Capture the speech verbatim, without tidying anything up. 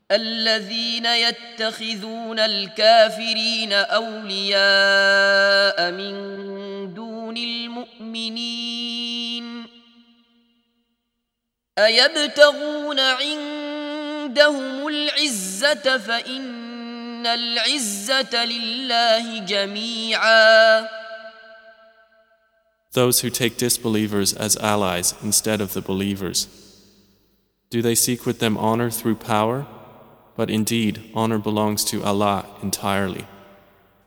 الذين يتخذون الكافرين أولياء من دون المؤمنين أيبتغون عندهم العزة فإن العزة لله جميعا. Those who take disbelievers as allies instead of the believers, do they seek with them honor through power? But indeed, honor belongs to Allah entirely.